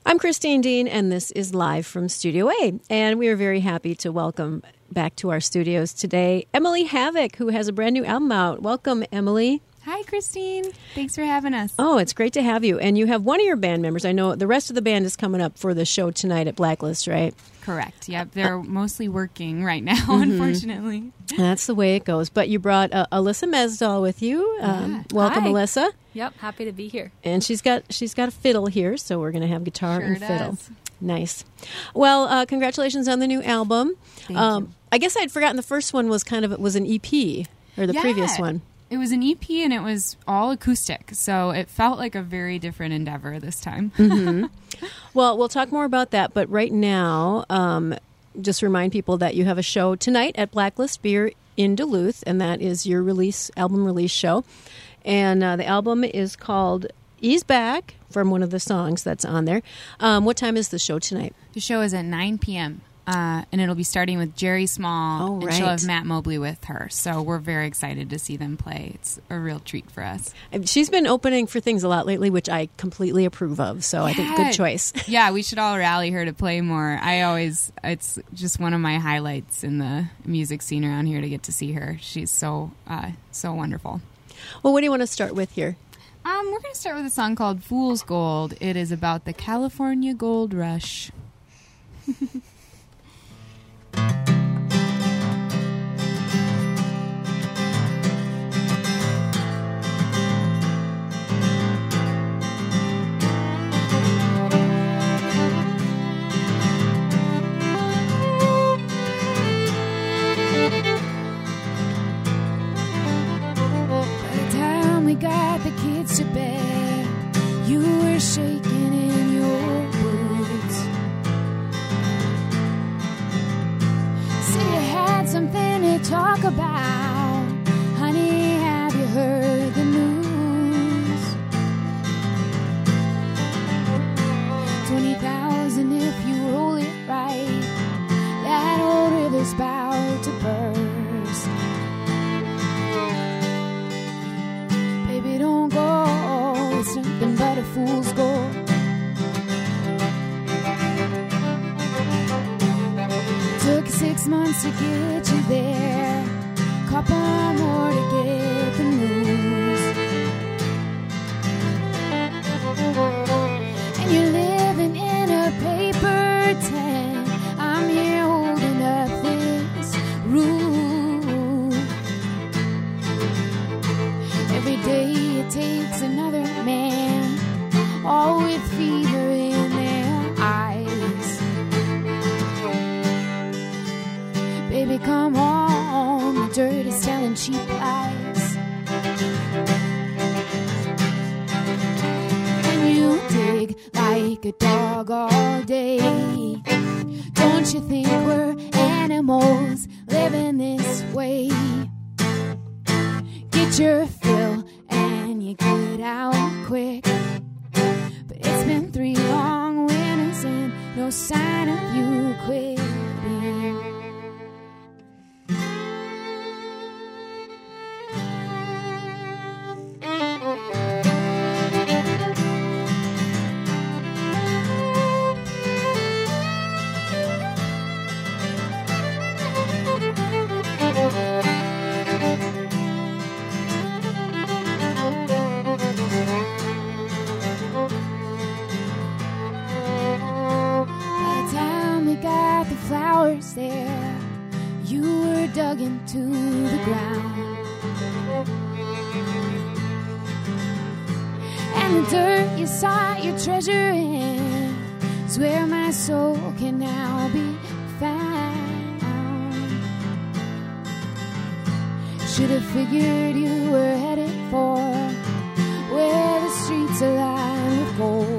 I'm Christine Dean, and this is live from Studio A. And we are very happy to welcome back to our studios today Emily Havoc, who has a brand new album out. Welcome, Emily. Hi, Christine. Thanks for having us. Oh, it's great to have you. And you have one of your band members. I know the rest of the band is coming up for the show tonight at Blacklist, right? Correct. Yep. They're mostly working right now, unfortunately. That's the way it goes. But you brought Alyssa Mesdal with you. Welcome, Hi. Alyssa. Yep, happy to be here. And she's got a fiddle here, so we're going to have guitar Sure and fiddle. does. Nice. Well, congratulations on the new album. Thank you. I guess I'd forgotten the first one was an EP, or the previous one. It was an EP and it was all acoustic, so it felt like a very different endeavor this time. Well, we'll talk more about that, but right now, just remind people that you have a show tonight at Blacklist Beer in Duluth, and that is your album release show. And the album is called Ease Back, from one of the songs that's on there. What time is the show tonight? The show is at 9 p.m., and it'll be starting with Jerry Small, Oh, and right. she'll have Matt Mobley with her. So we're very excited to see them play. It's a real treat for us. And she's been opening for things a lot lately, which I completely approve of, so I think good choice. Yeah, we should all rally her to play more. It's just one of my highlights in the music scene around here to get to see her. She's so wonderful. Well, what do you want to start with here? We're going to start with a song called Fool's Gold. It is about the California Gold Rush. Got the kids to bed, you were shaking in your boots. Said you had something to talk about. Honey, have you heard the news? 20,000 if you roll it right. That old river's about to burst. Baby, don't go, it's nothing but a fool's gold. Took 6 months to get you there, couple more to get the news. And you're living in a paper tent, I'm here holding up this roof. Every day it takes another man, all with fever in their eyes. Baby, come home, the dirt is telling cheap lies. And you dig like a dog all day. Don't you think we're animals living this way? Get your fill and you get out quick. But it's been 3 long winters and no sign of you quitting. Flowers there, you were dug into the ground, and the dirt you sought your treasure in is where my soul can now be found. Should have figured you were headed for where the streets are lined with gold.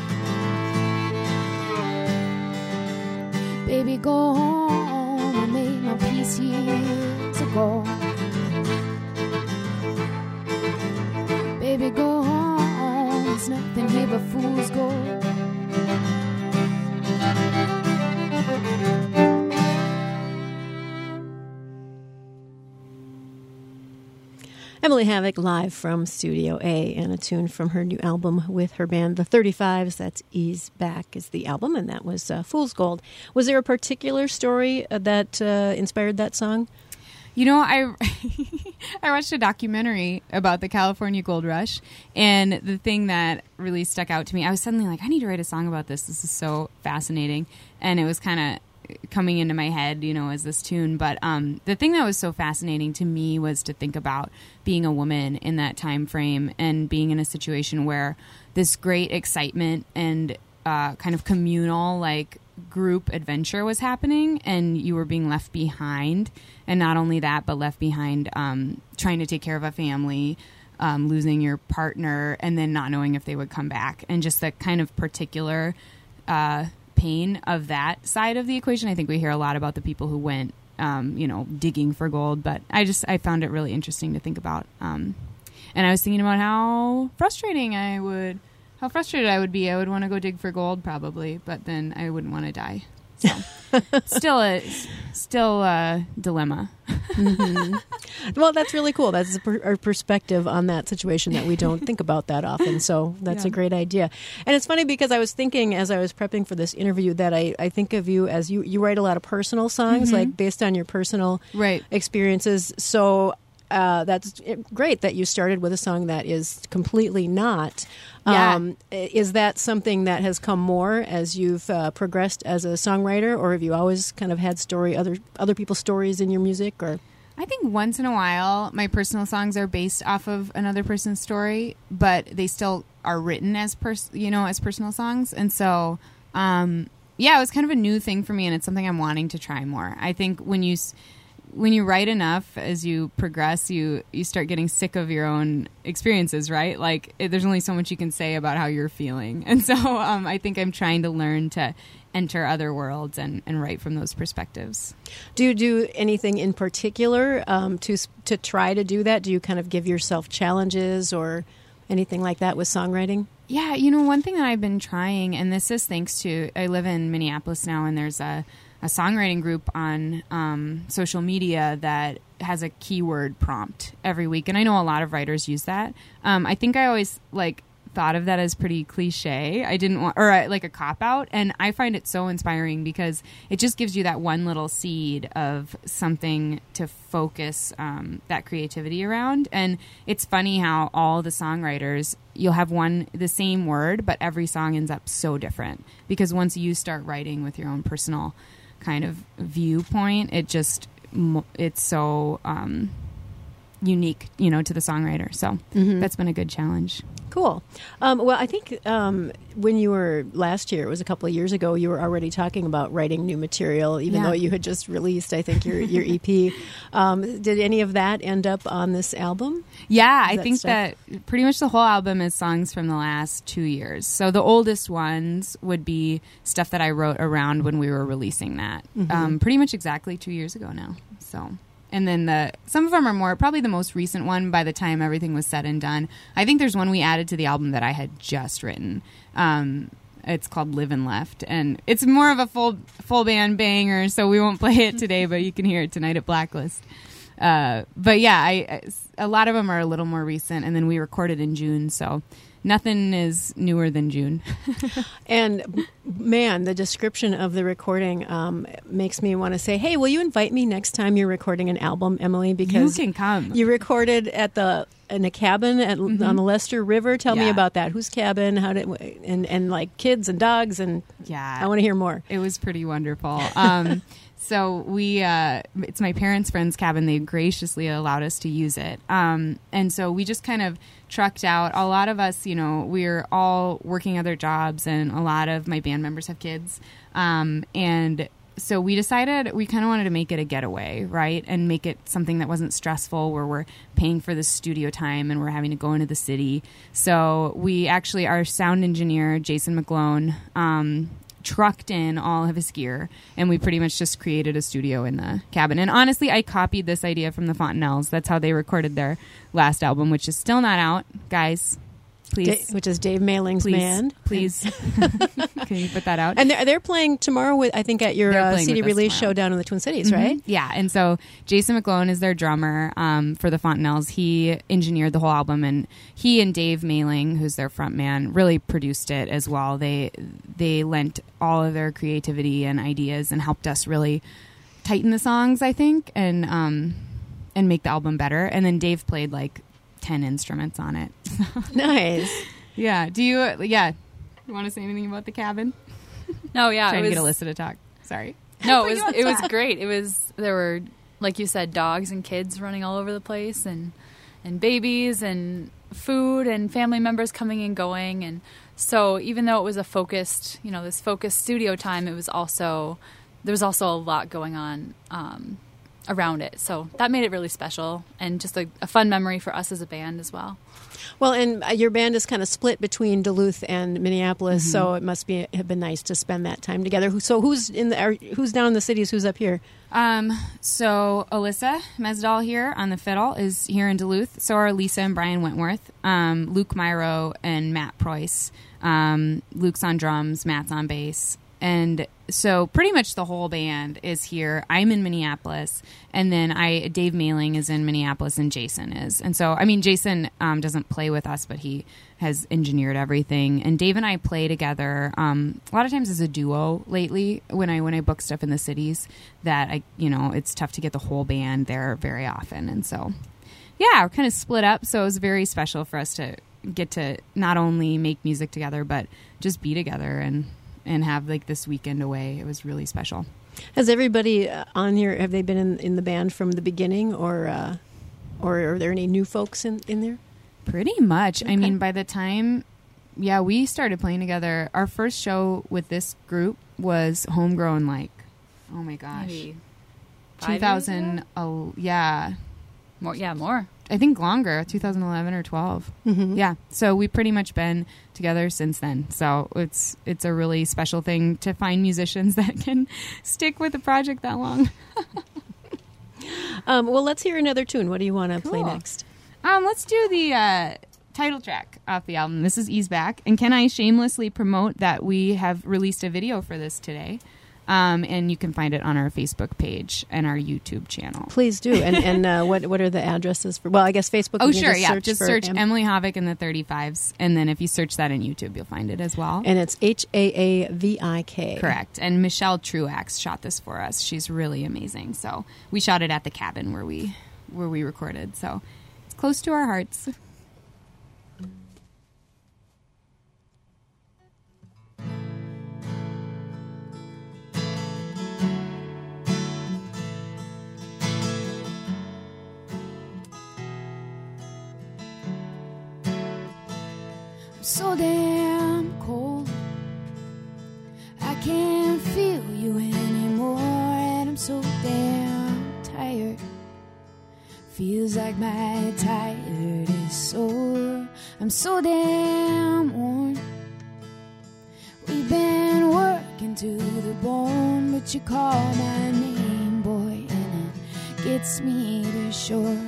Baby, go home, I made my peace years ago. Baby, go home, there's nothing here but fool's gold. Emily Emily Havoc live from Studio A, and a tune from her new album with her band, The 35s. That's Ease Back is the album, and that was Fool's Gold. Was there a particular story that inspired that song? You know, I watched a documentary about the California Gold Rush, and the thing that really stuck out to me, I was suddenly like, I need to write a song about this. This is so fascinating. And it was kind of coming into my head, you know, as this tune. But the thing that was so fascinating to me was to think about being a woman in that time frame and being in a situation where this great excitement and kind of communal, like, group adventure was happening, and you were being left behind. And not only that, but left behind trying to take care of a family, losing your partner, and then not knowing if they would come back. And just the kind of particular pain of that side of the equation. I think we hear a lot about the people who went, digging for gold. But I found it really interesting to think about. And I was thinking about how frustrated I would be. I would want to go dig for gold probably, but then I wouldn't want to die. So still a dilemma. Mm-hmm. Well, that's really cool. That's a perspective on that situation that we don't think about that often. So that's a great idea. And it's funny because I was thinking as I was prepping for this interview that I think of you as you write a lot of personal songs, like based on your personal experiences. So that's great that you started with a song that is completely not. Is that something that has come more as you've progressed as a songwriter, or have you always kind of had other people's stories in your music? Or I think once in a while, my personal songs are based off of another person's story, but they still are written as personal songs, and so it was kind of a new thing for me, and it's something I'm wanting to try more. I think when you write enough, as you progress, you start getting sick of your own experiences, right? Like, there's only so much you can say about how you're feeling. And so I think I'm trying to learn to enter other worlds and write from those perspectives. Do you do anything in particular to try to do that? Do you kind of give yourself challenges or anything like that with songwriting? Yeah, one thing that I've been trying, and this is thanks to, I live in Minneapolis now, and there's a songwriting group on social media that has a keyword prompt every week. And I know a lot of writers use that. I think I always thought of that as pretty cliche. I didn't want, or like a cop-out. And I find it so inspiring because it just gives you that one little seed of something to focus that creativity around. And it's funny how all the songwriters, you'll have the same word, but every song ends up so different. Because once you start writing with your own personal kind of viewpoint, it's so unique, to the songwriter. So that's been a good challenge. Cool. Well, I think when you were last year, it was a couple of years ago, you were already talking about writing new material, even though you had just released, I think, your EP. Did any of that end up on this album? Yeah, I think that pretty much the whole album is songs from the last 2 years. So the oldest ones would be stuff that I wrote around when we were releasing that. Pretty much exactly 2 years ago now. So... And then some of them are probably the most recent one by the time everything was said and done. I think there's one we added to the album that I had just written. It's called Live and Left. And it's more of a full band banger, so we won't play it today, but you can hear it tonight at Blacklist. But yeah, a lot of them are a little more recent, and then we recorded in June, so nothing is newer than June. And man, the description of the recording makes me want to say, hey, will you invite me next time you're recording an album, Emily? Because you can come. You recorded in a cabin on the Lester River. Tell me about that. Whose cabin? How did and like kids and dogs, and I want to hear more. It was pretty wonderful. So it's my parents' friend's cabin. They graciously allowed us to use it. And so we just kind of trucked out. A lot of us, we're all working other jobs, and a lot of my band members have kids. And so we decided we kind of wanted to make it a getaway, right? And make it something that wasn't stressful, where we're paying for the studio time and we're having to go into the city. So we actually, our sound engineer, Jason McGlone, trucked in all of his gear, and we pretty much just created a studio in the cabin. And honestly, I copied this idea from the Fontanelles. That's how they recorded their last album, which is still not out. Guys, Please. Which is Dave Mailing's band. Please. Can you put that out? And they're playing tomorrow I think at your CD release show down in the Twin Cities, right? Yeah. And so Jason McGlone is their drummer for the Fontanelles. He engineered the whole album, and he and Dave Mailing, who's their front man, really produced it as well. They lent all of their creativity and ideas and helped us really tighten the songs, I think, and make the album better. And then Dave played like 10 instruments on it. Nice. Yeah. You want to say anything about the cabin? No, yeah. Trying to get Alyssa to talk. Sorry. No, it was great. There were, like you said, dogs and kids running all over the place, and babies and food and family members coming and going. And so even though it was a focused, this focused studio time, there was also a lot going on around it. So that made it really special and just a fun memory for us as a band as well. Well, and your band is kind of split between Duluth and Minneapolis, so it must have been nice to spend that time together. So who's down in the cities? Who's up here? So Alyssa Mesdal here on the fiddle is here in Duluth. So are Lisa and Brian Wentworth, Luke Myro and Matt Preuss. Luke's on drums, Matt's on bass. And so pretty much the whole band is here. I'm in Minneapolis, and then Dave Mailing is in Minneapolis, and Jason is. And so, Jason doesn't play with us, but he has engineered everything. And Dave and I play together a lot of times as a duo lately when I book stuff in the cities that it's tough to get the whole band there very often. And so, yeah, we're kind of split up. So it was very special for us to get to not only make music together, but just be together and have like this weekend away. It was really special. Has everybody on here, have they been in the band from the beginning, or are there any new folks in there? Pretty much. Okay. By the time, we started playing together, our first show with this group was homegrown, like, oh my gosh. Maybe 2000, more. I think longer, 2011 or 12. Mm-hmm. Yeah. So we've pretty much been together since then. So it's a really special thing to find musicians that can stick with a project that long. Well, let's hear another tune. What do you want to play next? Let's do the title track off the album. This is Ease Back. And can I shamelessly promote that we have released a video for this today? And you can find it on our Facebook page and our YouTube channel. Please do. And what are the addresses for? Well, I guess Facebook. Oh, sure, yeah. Just search Emily Havik and the 35s, and then if you search that in YouTube, you'll find it as well. And it's Haavik. Correct. And Michelle Truax shot this for us. She's really amazing. So we shot it at the cabin where we recorded. So it's close to our hearts. So damn cold, I can't feel you anymore, and I'm so damn tired. Feels like my tired is sore. I'm so damn worn. We've been working to the bone, but you call my name, boy, and it gets me to shore.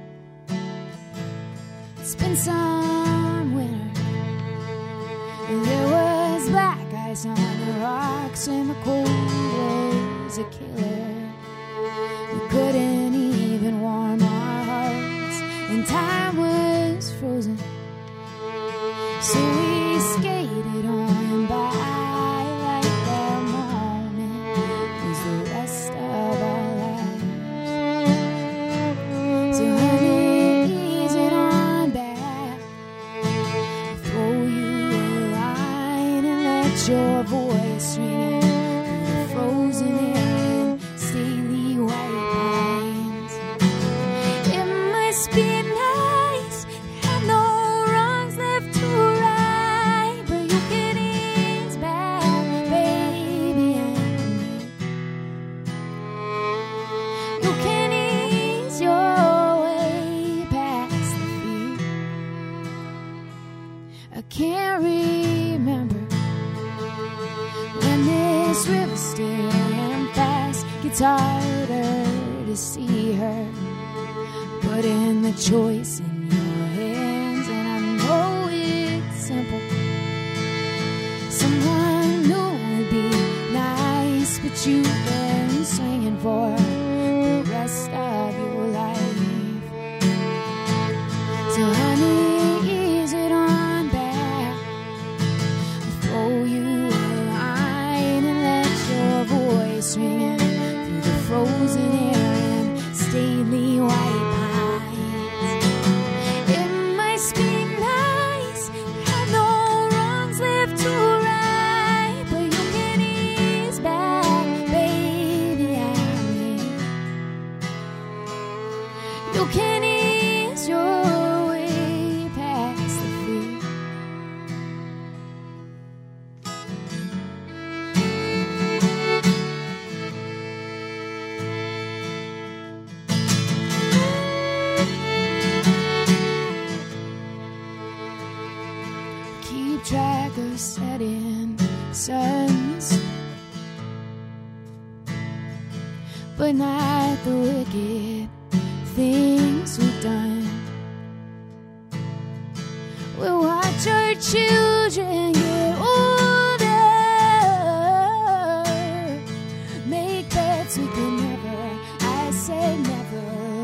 It's been some winter. There was black ice on the rocks, and the cold was a killer. We couldn't even warm our hearts, and time was frozen. So we skated on by like the moment was the rest of our lives. So honey, ease it on back. Throw you a line and let your voice ring through the frozen air and stately white pines. It must be nice to have no wrongs left to right, but you can ease back, baby, and you can ease your way past the fear. I can't remember when this river staring fast gets harder to see her. Putting the choice in your hands, and I know it sons, but not the wicked things we've done. We'll watch our children get older, make bets we can never, I said never,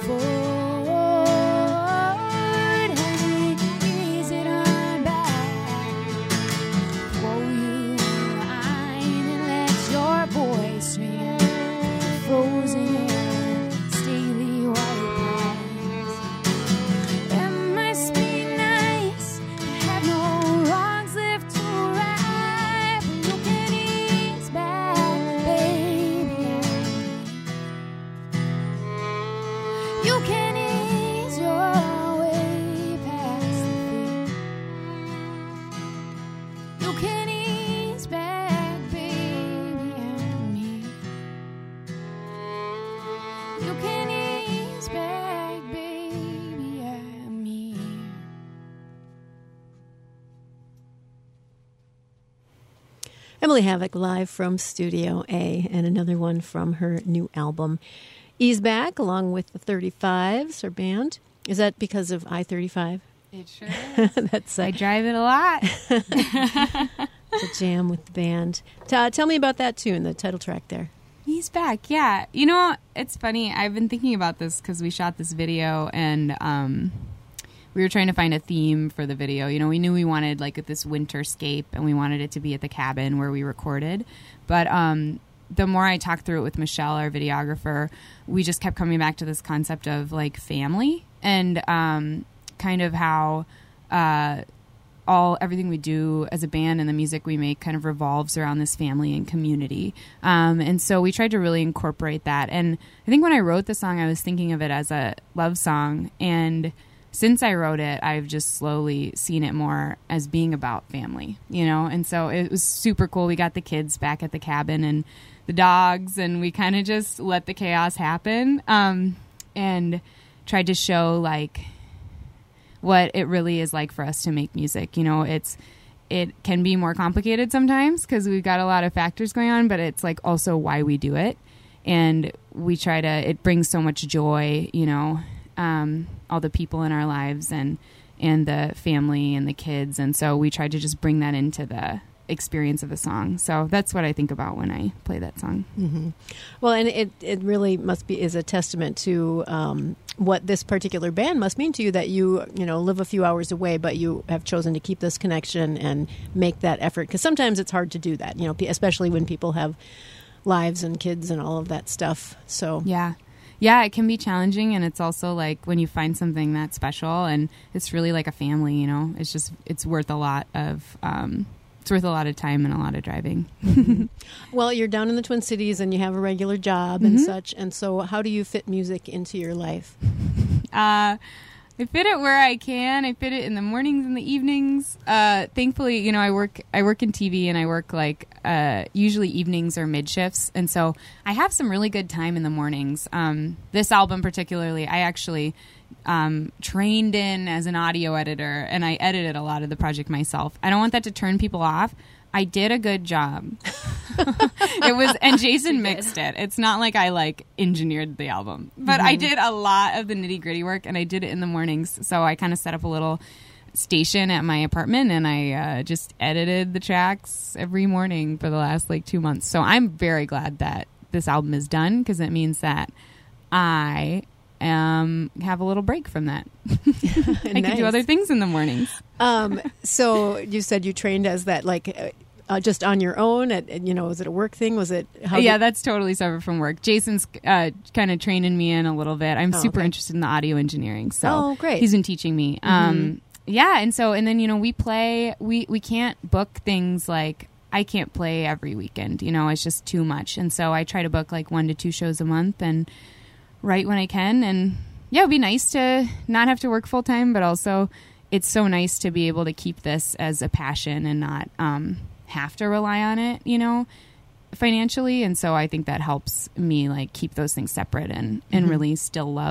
forward, and ease it on back. Throw you a line and let your voice swing frozen in stately white lines. It must be nice to have no wrongs left to right, but you can ease back, baby. You can ease your way past the fear. You can ease back, baby, I'm here. You can ease back, baby, I'm here. Emily Havoc live from Studio A, and another one from her new album, Ease Back, along with the 35s, her band. Is that because of I-35? It sure is. That's I drive it a lot. a jam with the band. Tell me about that tune, the title track there. He's back, yeah. You know, it's funny. I've been thinking about this because we shot this video, and we were trying to find a theme for the video. You know, we knew we wanted like this winterscape, and we wanted it to be at the cabin where we recorded. But the more I talked through it with Michelle, our videographer, we just kept coming back to this concept of like family and kind of how everything we do as a band and the music we make kind of revolves around this family and community. And so we tried to really incorporate that. And I think when I wrote the song, I was thinking of it as a love song. And since I wrote it, I've just slowly seen it more as being about family, you know? And so it was super cool. We got the kids back at the cabin and the dogs, and we kind of just let the chaos happen, and tried to show like what it really is like for us to make music. You know, it can be more complicated sometimes because we've got a lot of factors going on, but it's like also why we do it. And we try to, it brings so much joy, you know, all the people in our lives and the family and the kids. And so we tried to just bring that into the experience of the song. So that's what I think about when I play that song. Mm-hmm. Well, and it really is a testament to what this particular band must mean to you, that you live a few hours away, but you have chosen to keep this connection and make that effort. Because sometimes it's hard to do that, you know, especially when people have lives and kids and all of that stuff. So yeah, it can be challenging, and it's also like when you find something that's special and it's really like a family, you know, it's worth a lot of time and a lot of driving. Mm-hmm. Well, you're down in the Twin Cities and you have a regular job and such. And so how do you fit music into your life? I fit it where I can. I fit it in the mornings and the evenings. Thankfully, you know, I work in TV, and I work like usually evenings or mid shifts. And so I have some really good time in the mornings. This album particularly, I actually trained in as an audio editor, and I edited a lot of the project myself. I don't want that to turn people off. I did a good job. And Jason mixed it. It's not like I engineered the album, but I did a lot of the nitty gritty work, and I did it in the mornings. So I kind of set up a little station at my apartment, and I just edited the tracks every morning for the last 2 months. So I'm very glad that this album is done, because it means that I have a little break from that. I can do other things in the mornings. So you said you trained as that, just on your own? Was it a work thing? Was it? That's totally separate from work. Jason's kind of training me in a little bit. I'm super interested in the audio engineering, so great. He's been teaching me. And then we play. We can't book things like. I can't play every weekend. You know, it's just too much. And so I try to book 1 to 2 shows a month and write when I can. And yeah, it'd be nice to not have to work full time, but also it's so nice to be able to keep this as a passion and not have to rely on it, you know, financially. And so I think that helps me keep those things separate and really still love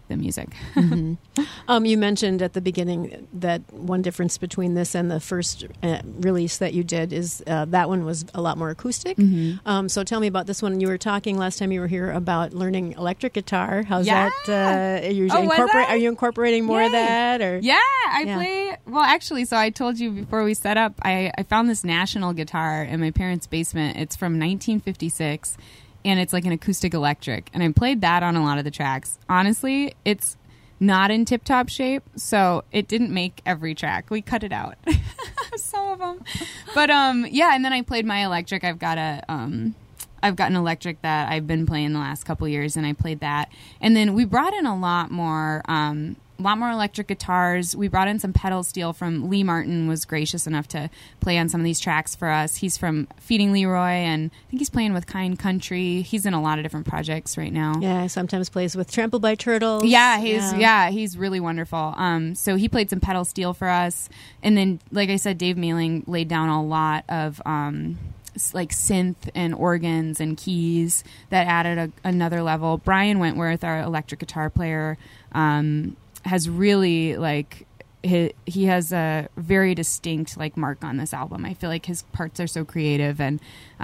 the music. You mentioned at the beginning that one difference between this and the first release that you did is that one was a lot more acoustic. So tell me about this one. You were talking last time you were here about learning electric guitar. How's that? Are you incorporating more of that? Or? Yeah, I play. Well, actually, so I told you before we set up, I found this National guitar in my parents' basement. It's from 1956. And it's like an acoustic electric. And I played that on a lot of the tracks. Honestly, it's not in tip-top shape, so it didn't make every track. We cut it out. Some of them. But, yeah, and then I played my electric. I've got an electric that I've been playing the last couple years, and I played that. And then we brought in a lot more electric guitars. We brought in some pedal steel from Lee Martin, was gracious enough to play on some of these tracks for us. He's from Feeding Leroy, and I think he's playing with Kind Country. He's in a lot of different projects right now. Yeah, sometimes plays with Trampled by Turtles. Yeah, he's really wonderful. So he played some pedal steel for us. And then, like I said, Dave Mailing laid down a lot of like synth and organs and keys that added another level. Brian Wentworth, our electric guitar player, has really like he has a very distinct like mark on this album. I feel like his parts are so creative, and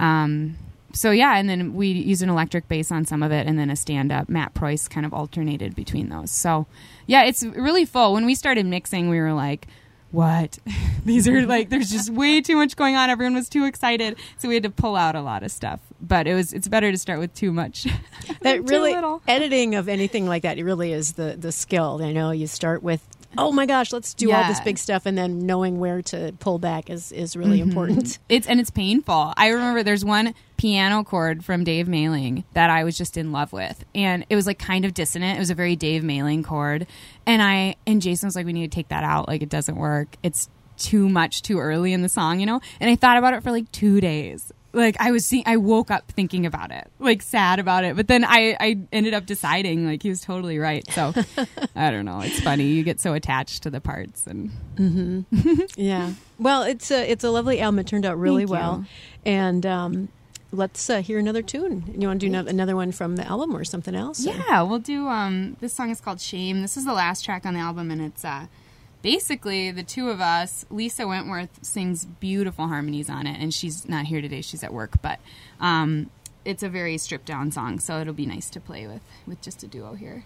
so yeah. And then we use an electric bass on some of it, and then a stand-up. Matt Preuss kind of alternated between those. So yeah, it's really full. When we started mixing, we were like, what? These are like, there's just way too much going on. Everyone was too excited. So we had to pull out a lot of stuff. But it's better to start with too much. That really, editing of anything like that, it really is the skill. I know you start with, oh my gosh, let's do all this big stuff. And then knowing where to pull back is really important. It's painful. I remember there's one piano chord from Dave Mailing that I was just in love with. And it was like kind of dissonant. It was a very Dave Mailing chord. And Jason was like, we need to take that out. Like, it doesn't work. It's too much too early in the song, you know? And I thought about it for like 2 days. Like, I woke up thinking about it, like sad about it. But then I ended up deciding like he was totally right. So I don't know. It's funny. You get so attached to the parts. And yeah. Well, it's a lovely album. It turned out really well. And let's hear another tune. You want to do another one from the album or something else? Yeah, we'll do, this song is called Shame. This is the last track on the album, and it's basically the two of us. Lisa Wentworth sings beautiful harmonies on it, and she's not here today. She's at work, but it's a very stripped-down song, so it'll be nice to play with just a duo here.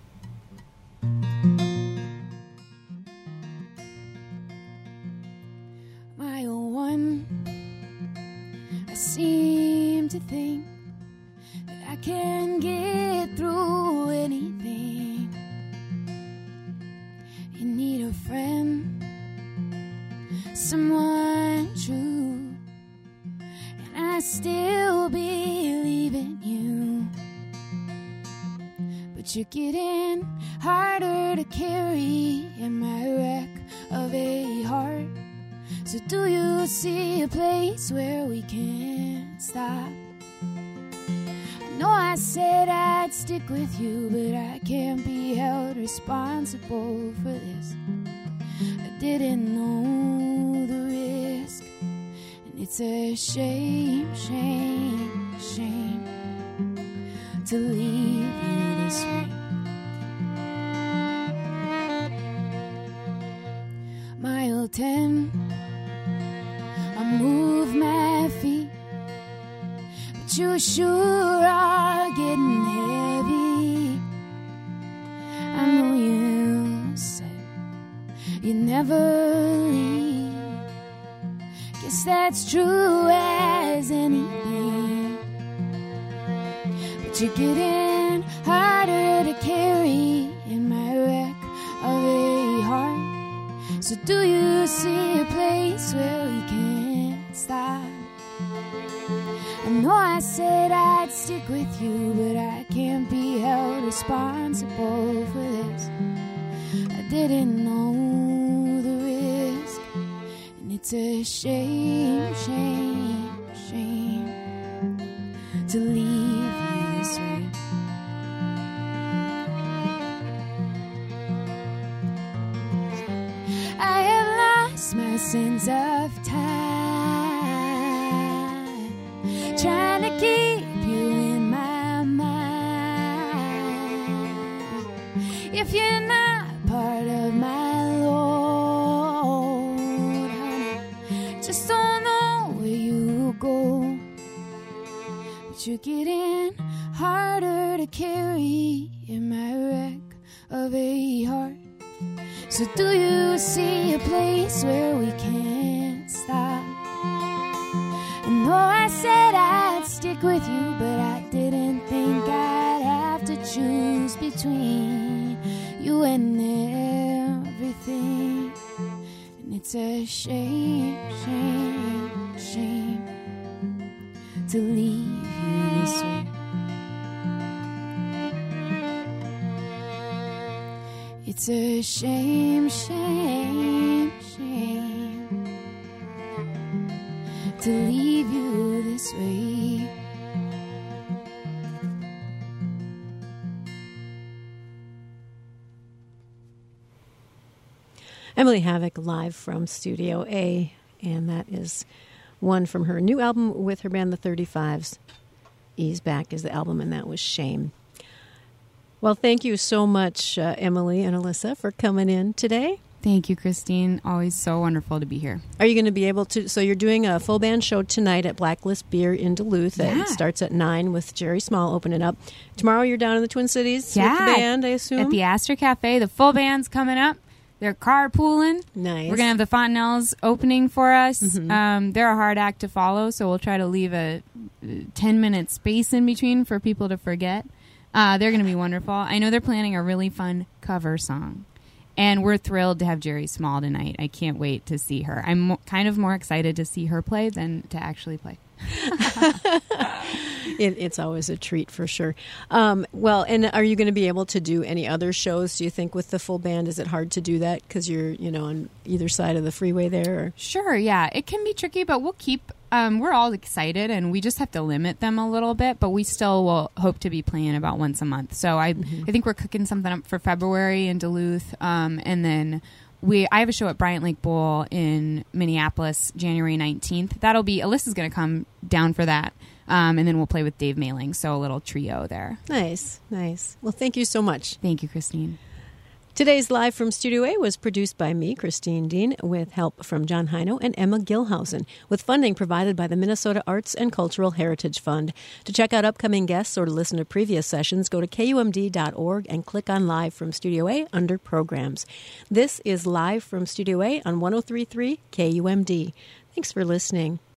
My old one, I seem to think that I can get through anything. You need a friend, someone true, and I still believe in you. But you're getting harder to carry in my wreck of a heart. So do you see a place where we can stop? I know I said I'd stick with you, but I can't be held responsible for this. I didn't know the risk, and it's a shame, shame, shame to leave you this way. Mile 10, I move my feet, but you sure are getting heavy. I know you said you never leave. Guess that's true as anything. But you're getting harder to carry in my wreck of a heart. So do you see a place where we can't stop? I know I said I'd stick with you, but I can't be held responsible for this. I didn't know the risk, and it's a shame, shame, shame to leave you this way. I have lost my sense of time, trying to keep you in my mind. but you're getting harder to carry in my wreck of a heart. So do you see a place where we can't stop? I know I said I'd stick with you, but I didn't think I'd have to choose between you and everything. And it's a shame, shame, shame to leave you this way. It's a shame, shame, shame to leave you this way. Emily Havoc live from Studio A, and that is one from her new album with her band, the 35s. Ease Back is the album, and that was Shame. Well, thank you so much, Emily and Alyssa, for coming in today. Thank you, Christine. Always so wonderful to be here. Are you going to be able to? So you're doing a full band show tonight at Blacklist Beer in Duluth. Yeah. It starts at 9 with Jerry Small opening up. Tomorrow you're down in the Twin Cities with the band, I assume? At the Astor Cafe. The full band's coming up. They're carpooling. Nice. We're going to have the Fontanelles opening for us. They're a hard act to follow, so we'll try to leave a 10-minute space in between for people to forget. They're going to be wonderful. I know they're planning a really fun cover song. And we're thrilled to have Jerry Small tonight. I can't wait to see her. I'm kind of more excited to see her play than to actually play. It's always a treat for sure. Well, and are you going to be able to do any other shows, do you think, with the full band? Is it hard to do that because you're, on either side of the freeway there? Or? Sure, yeah. It can be tricky, but we'll keep... we're all excited, and we just have to limit them a little bit, but we still will hope to be playing about once a month. So I think we're cooking something up for February in Duluth, and then I have a show at Bryant Lake Bowl in Minneapolis, January 19th. That'll be... Alyssa's going to come down for that, and then we'll play with Dave Mailing, so a little trio there. Nice. Well, thank you so much. Thank you, Christine. Today's Live from Studio A was produced by me, Christine Dean, with help from John Heino and Emma Gilhausen, with funding provided by the Minnesota Arts and Cultural Heritage Fund. To check out upcoming guests or to listen to previous sessions, go to KUMD.org and click on Live from Studio A under Programs. This is Live from Studio A on 103.3 KUMD. Thanks for listening.